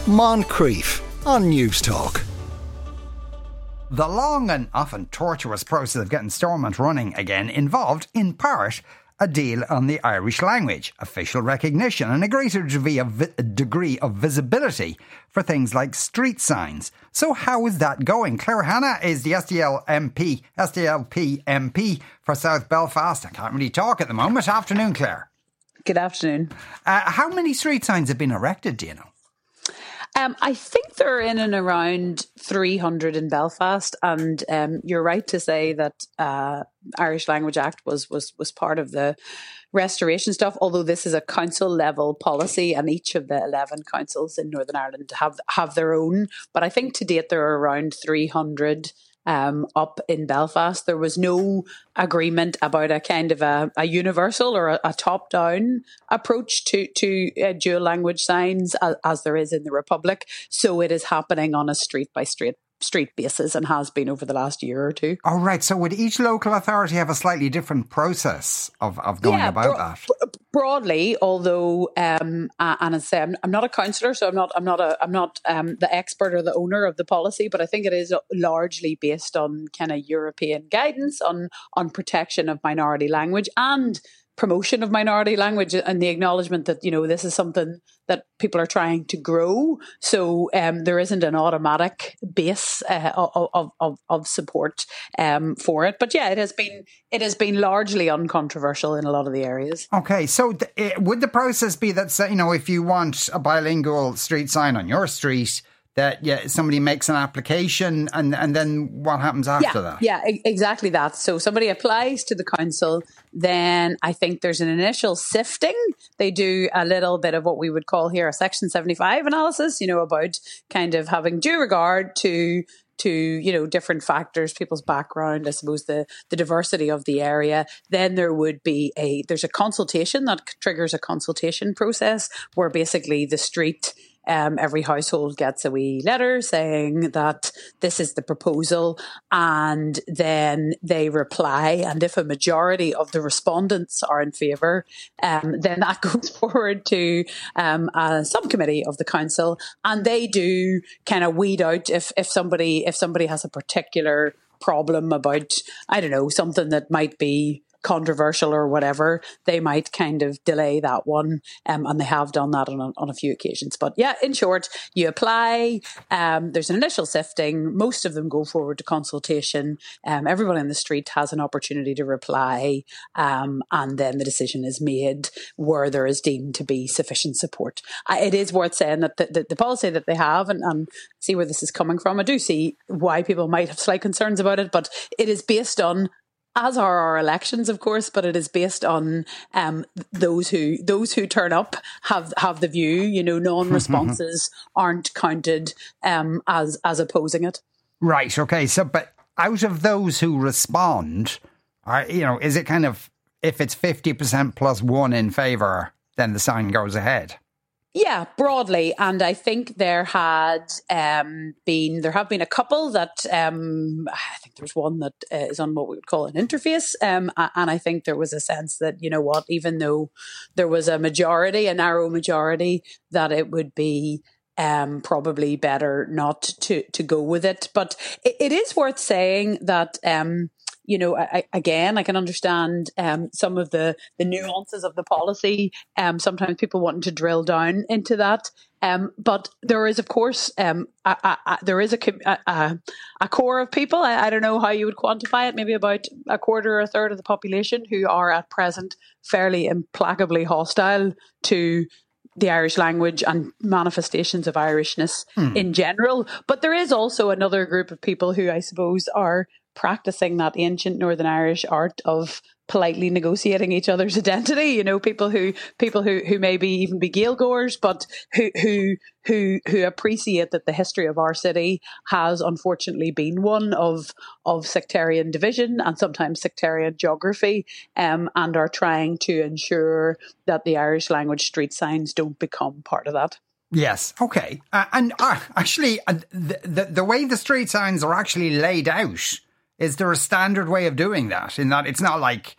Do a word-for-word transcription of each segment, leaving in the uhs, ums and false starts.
Moncrief on News Talk. The long and often tortuous process of getting Stormont running again involved, in part, a deal on the Irish language, official recognition and a greater degree of, vi- degree of visibility for things like street signs. So how is that going? Claire Hanna is the S D L M P, S D L P M P for South Belfast. I can't really talk at the moment. Afternoon, Claire. Good afternoon. Uh, how many street signs have been erected, do you know? Um, I think they're in and around three hundred in Belfast, and um, you're right to say that uh, Irish Language Act was was was part of the restoration stuff. Although this is a council level policy, and each of the eleven councils in Northern Ireland have have their own. But I think to date there are around three hundred. Um, up in Belfast. There was no agreement about a kind of a, a universal or a, a top-down approach to, to uh, dual language signs as, as there is in the Republic. So it is happening on a street-by-street street basis and has been over the last year or two. All right. So would each local authority have a slightly different process of, of going yeah, about bro- that? Bro- broadly, although, um, uh, and as I say, I'm, I'm not a councillor, so I'm not, I'm not, a, I'm not um, the expert or the owner of the policy, but I think it is largely based on kind of European guidance on on protection of minority language and promotion of minority language, and the acknowledgement that, you know, this is something that people are trying to grow. So um, there isn't an automatic base uh, of, of of support um, for it. But yeah, it has been it has been largely uncontroversial in a lot of the areas. Okay, so th- it, would the process be that, say, you know, if you want a bilingual street sign on your street, that yeah, somebody makes an application and, and then what happens after yeah, that? Yeah, e- exactly that. So somebody applies to the council, then I think there's an initial sifting. They do a little bit of what we would call here a Section seventy-five analysis, you know, about kind of having due regard to to, you know, different factors, people's background, I suppose the, the diversity of the area. Then there would be a, there's a consultation that triggers a consultation process where basically the street Um, every household gets a wee letter saying that this is the proposal, and then they reply. And if a majority of the respondents are in favour, um, then that goes forward to um, a subcommittee of the council, and they do kind of weed out if if somebody if somebody has a particular problem about, I don't know, something that might be controversial or whatever, they might kind of delay that one, um, and they have done that on a, on a few occasions. But yeah, in short, you apply, um, there's an initial sifting, most of them go forward to consultation, um, everyone in the street has an opportunity to reply, um, and then the decision is made where there is deemed to be sufficient support. Uh, it is worth saying that the, the, the policy that they have, and, and see where this is coming from, I do see why people might have slight concerns about it, but it is based on, as are our elections, of course, but it is based on um, those who those who turn up have have the view. You know, non-responses aren't counted um, as as opposing it. Right. Okay. So, but out of those who respond, are, you know, is it kind of, if it's fifty percent plus one in favour, then the sign goes ahead? Yeah, broadly. And I think there had um, been, there have been a couple that, um, I think there's one that uh, is on what we would call an interface. Um, and I think there was a sense that, you know what, even though there was a majority, a narrow majority, that it would be um, probably better not to, to go with it. But it, it is worth saying that, um, you know, I, again, I can understand um, some of the, the nuances of the policy. Um, sometimes people wanting to drill down into that. Um, but there is, of course, um, a, a, a, there is a, a, a core of people, I, I don't know how you would quantify it, maybe about a quarter or a third of the population who are at present fairly implacably hostile to the Irish language and manifestations of Irishness hmm. in general. But there is also another group of people who I suppose are practicing that ancient Northern Irish art of politely negotiating each other's identity. You know, people who people who, who maybe even be Gaeilgeoirs, but who who who who appreciate that the history of our city has unfortunately been one of of sectarian division and sometimes sectarian geography, um, and are trying to ensure that the Irish language street signs don't become part of that. Yes. Okay. Uh, and uh, actually, uh, the, the the way the street signs are actually laid out, is there a standard way of doing that? In that it's not like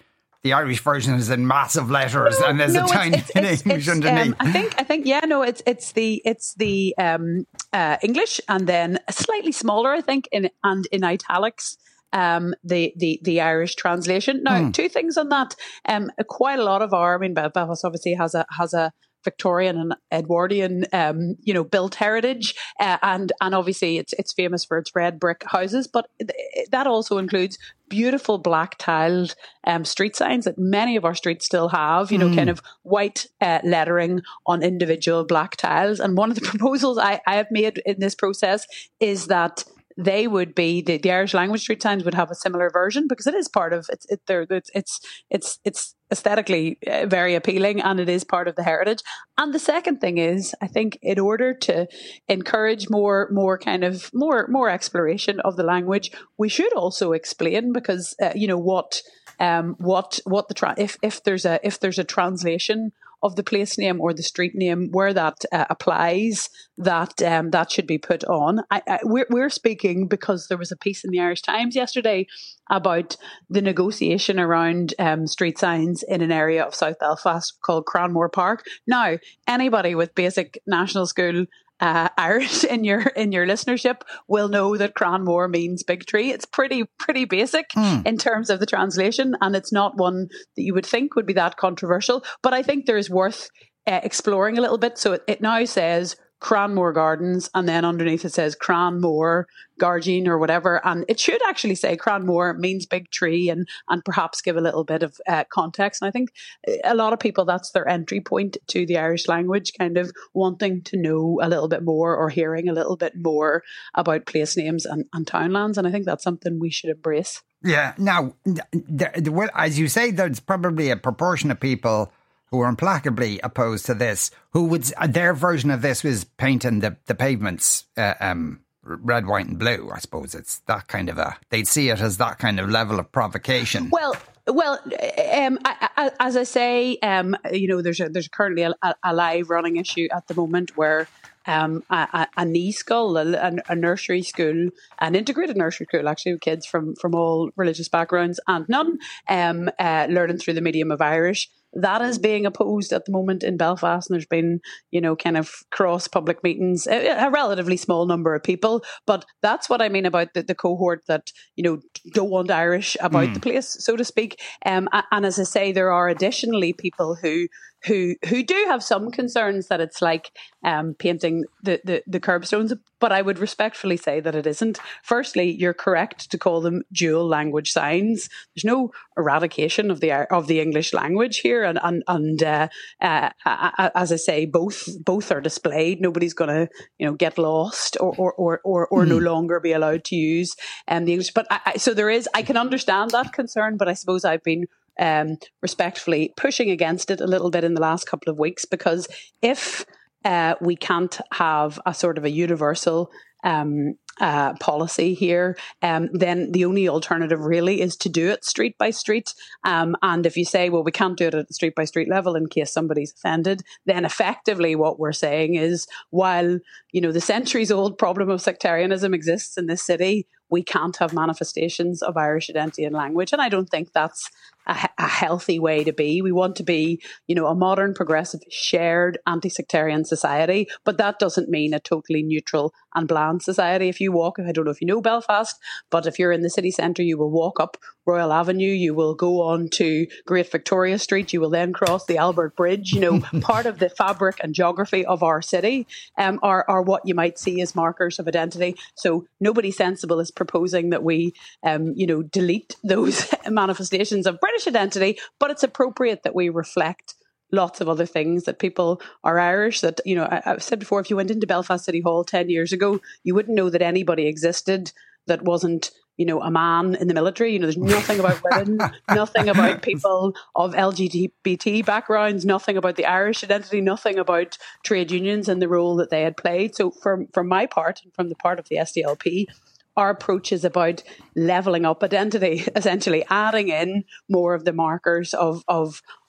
the Irish version is in massive letters no, and there's no, a tiny it's, bit it's, of English it's, underneath. Um, I think, I think, yeah, no, it's it's the it's the um, uh, English, and then slightly smaller, I think, in and in italics. Um, the, the, the Irish translation. Now, mm. two things on that. Um, quite a lot of our, I mean, Belfast obviously has a has a Victorian and Edwardian, um, you know, built heritage, uh, and and obviously it's it's famous for its red brick houses, but th- that also includes beautiful black tiled um, street signs that many of our streets still have. You know, mm. kind of white uh, lettering on individual black tiles. And one of the proposals I, I have made in this process is that they would be the, the Irish language street signs would have a similar version, because it is part of it's it, it's it's it's it's aesthetically uh, very appealing, and it is part of the heritage. And the second thing is, I think, in order to encourage more more kind of more more exploration of the language, we should also explain, because uh, you know what um what what the tra- if if there's a if there's a translation of the place name or the street name where that uh, applies, that um, that should be put on. I, I, we're, we're speaking because there was a piece in the Irish Times yesterday about the negotiation around um, street signs in an area of South Belfast called Cranmore Park. Now, anybody with basic national school Uh, Irish in your in your listenership will know that Cranmore means big tree. It's pretty pretty basic mm. in terms of the translation, and it's not one that you would think would be that controversial. But I think there is worth uh, exploring a little bit. So it, it now says Cranmore Gardens, and then underneath it says Cranmore Gargine or whatever, and it should actually say Cranmore means big tree, and and perhaps give a little bit of uh, context. And I think a lot of people, that's their entry point to the Irish language, kind of wanting to know a little bit more or hearing a little bit more about place names and, and townlands, and I think that's something we should embrace. Yeah. Now, there, there, as you say, there's probably a proportion of people who are implacably opposed to this, who would, their version of this was painting the, the pavements uh, um, red, white and blue. I suppose it's that kind of a, they'd see it as that kind of level of provocation. Well, well, um, I, I, as I say, um, you know, there's a, there's currently a, a live running issue at the moment where um, a, a knee school, a, a nursery school, an integrated nursery school, actually, with kids from, from all religious backgrounds and none, um, uh, learning through the medium of Irish. That is being opposed at the moment in Belfast, and there's been, you know, kind of cross public meetings, a, a relatively small number of people. But that's what I mean about the, the cohort that, you know, don't want Irish about mm. the place, so to speak. Um, and as I say, there are additionally people who who who do have some concerns that it's like um, painting the, the, the curbstones, but I would respectfully say that it isn't. Firstly, you're correct to call them dual language signs. There's no eradication of the of the English language here, and and, and uh, uh, uh, as I say, both both are displayed. Nobody's going to, you know, get lost or or or or, or mm. no longer be allowed to use um, the English. But I, I, so there is. I can understand that concern, but I suppose I've been Um, respectfully pushing against it a little bit in the last couple of weeks, because if uh, we can't have a sort of a universal um, uh, policy here, um, then the only alternative really is to do it street by street. Um, and if you say, well, we can't do it at the street by street level in case somebody's offended, then effectively what we're saying is, while, you know, the centuries old problem of sectarianism exists in this city, we can't have manifestations of Irish identity and language. And I don't think that's a, a healthy way to be. We want to be, you know, a modern, progressive, shared, anti-sectarian society, but that doesn't mean a totally neutral and bland society. If you walk, I don't know if you know Belfast, but if you're in the city centre, you will walk up Royal Avenue, you will go on to Great Victoria Street, you will then cross the Albert Bridge. You know, part of the fabric and geography of our city um, are, are what you might see as markers of identity. So nobody sensible is proposing that we, um, you know, delete those manifestations of British identity, but it's appropriate that we reflect lots of other things, that people are Irish, that, you know, I, I've said before, if you went into Belfast City Hall ten years ago, you wouldn't know that anybody existed that wasn't, you know, a man in the military. You know, there's nothing about women, nothing about people of L G B T backgrounds, nothing about the Irish identity, nothing about trade unions and the role that they had played. So from, from my part, and from the part of the S D L P, our approach is about levelling up identity, essentially adding in more of the markers of of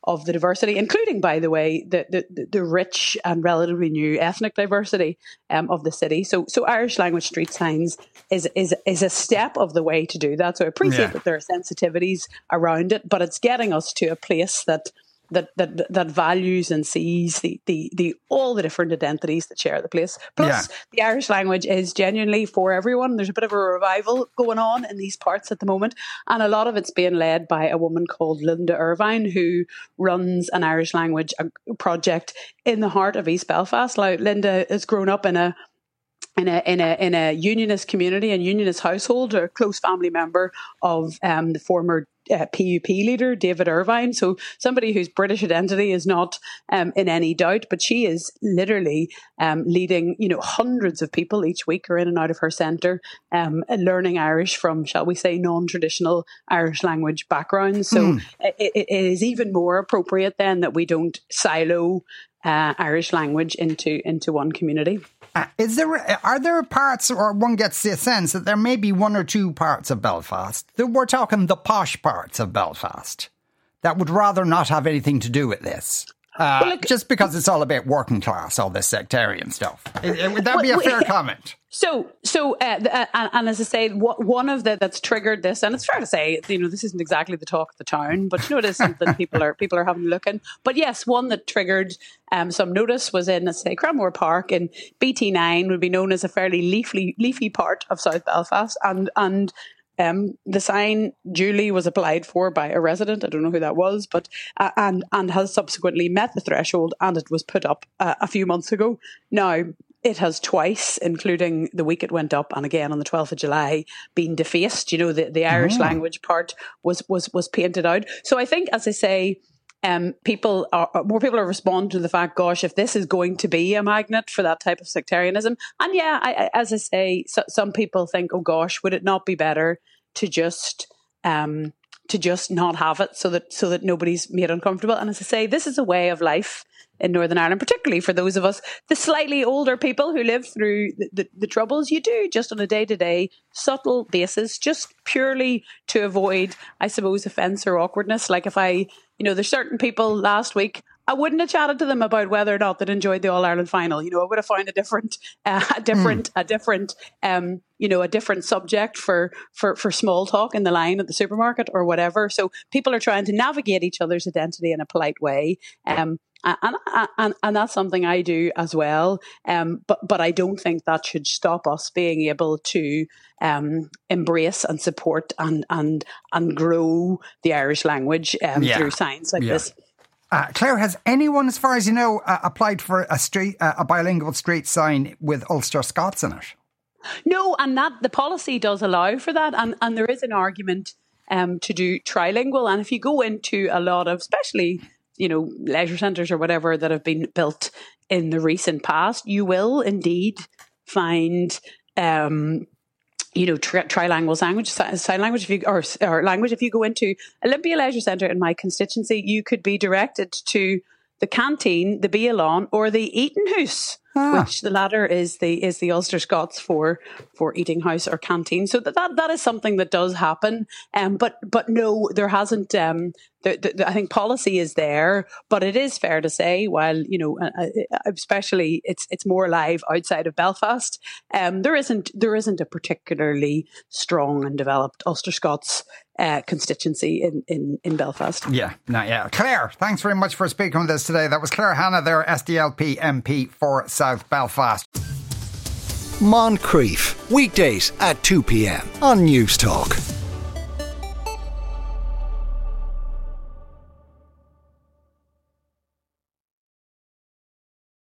of the diversity, including, by the way, the the, the rich and relatively new ethnic diversity um, of the city. So, so Irish language street signs is is is a step of the way to do that. So I appreciate yeah. that there are sensitivities around it, but it's getting us to a place that. That, that that values and sees the, the, the all the different identities that share the place. Plus, yeah. the Irish language is genuinely for everyone. There's a bit of a revival going on in these parts at the moment, and a lot of it's being led by a woman called Linda Irvine, who runs an Irish language project in the heart of East Belfast. Now, Linda has grown up in a in a in a in a unionist community and unionist household, a close family member of um, the former Uh, P U P leader David Irvine, so somebody whose British identity is not um, in any doubt, but she is literally um, leading, you know, hundreds of people each week are in and out of her centre, um, learning Irish from, shall we say, non-traditional Irish language backgrounds. So mm. it, it is even more appropriate then that we don't silo uh, Irish language into into one community. Uh, is there are there parts, or one gets the sense that there may be one or two parts of Belfast, that we're talking the posh parts of Belfast, that would rather not have anything to do with this? Uh, well, look, just because it's all about working class, all this sectarian stuff. It, it, would that be a fair comment? So, so, uh, uh, and, and as I say, one of the that's triggered this, and it's fair to say, you know, this isn't exactly the talk of the town, but you know, it is something people are people are having a look in. But yes, one that triggered um, some notice was in, let's say, Cranmore Park, and B T nine would be known as a fairly leafy leafy part of South Belfast, and and. Um, the sign duly was applied for by a resident. I don't know who that was, but uh, and and has subsequently met the threshold, and it was put up uh, a few months ago. Now, it has twice, including the week it went up, and again on the twelfth of July, been defaced. You know, the, the Irish oh. language part was was was painted out. So I think, as I say, Um, people are more people are responding to the fact, gosh, if this is going to be a magnet for that type of sectarianism, and yeah, I, I, as I say, so, some people think, oh gosh, would it not be better to just um, to just not have it, so that so that nobody's made uncomfortable? And as I say, this is a way of life in Northern Ireland, particularly for those of us, the slightly older people who live through the, the, the troubles. You do just on a day-to-day, subtle basis, just purely to avoid, I suppose, offence or awkwardness. Like if I, you know, there's certain people last week, I wouldn't have chatted to them about whether or not they'd enjoyed the All-Ireland final. You know, I would have found a different, uh, a different, mm. a different, um, you know, a different subject for, for, for small talk in the line at the supermarket or whatever. So people are trying to navigate each other's identity in a polite way. Um, And, and and that's something I do as well. Um, but but I don't think that should stop us being able to um, embrace and support and and and grow the Irish language um, yeah. through signs like yeah. this. Uh, Claire, has anyone, as far as you know, uh, applied for a street uh, a bilingual street sign with Ulster Scots in it? No, and that the policy does allow for that, and and there is an argument um, to do trilingual. And if you go into a lot of, especially, you know, leisure centres or whatever that have been built in the recent past, you will indeed find, um, you know, tri- trilingual language, sign language, if you, or, or language. If you go into Olympia Leisure Centre in my constituency, you could be directed to the canteen, the Bialon, or the Eating House, ah. which the latter is the is the Ulster Scots for for eating house or canteen. So that that, that is something that does happen. Um, but but no, there hasn't. Um, the, the, I think policy is there, but it is fair to say, while, you know, uh, especially it's it's more alive outside of Belfast. Um, there isn't there isn't a particularly strong and developed Ulster Scots Uh, constituency in, in, in Belfast. Yeah, not yet. Claire, thanks very much for speaking with us today. That was Claire Hanna there, S D L P M P for South Belfast. Moncrief, weekdays at two p.m. on News Talk.